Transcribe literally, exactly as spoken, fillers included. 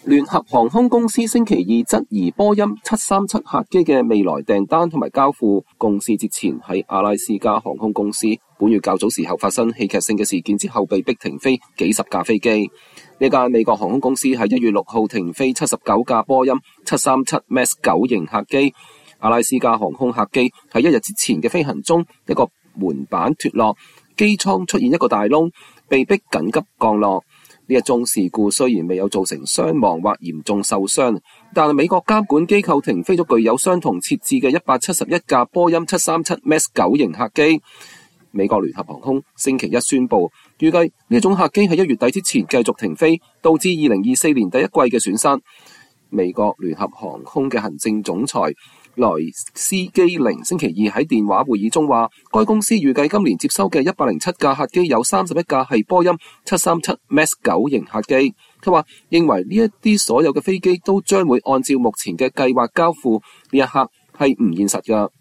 聯合航空公司星期二質疑波音七三七客機嘅未來訂單同埋交付。公司節前喺阿拉斯加航空公司本月較早時候發生戲劇性嘅事件之後，被逼停飛幾十架飛機。呢間美國航空公司喺一月六號停飛七十九架波音七三七 MAX 九型客機。阿拉斯加航空客機喺一日之前嘅飛行中，一個門板脫落，機艙出現一個大窿，被逼緊急降落。呢一宗事故雖然未有造成傷亡或嚴重受傷，但係美國監管機構停飛咗具有相同設置嘅一百七十一架波音七三七 MAX 九型客機。美國聯合航空星期一宣布，預計呢種客機喺一月底之前繼續停飛，導致二零二四年第一季嘅損失。美國聯合航空嘅行政總裁萊斯基寧星期二喺電話會議中話，該公司預計今年接收嘅一百零七架客機有三十一架係波音七三七 MAX 九型客機。佢話認為呢一啲所有嘅飛機都將會按照目前嘅計劃交付，呢一刻係唔現實㗎。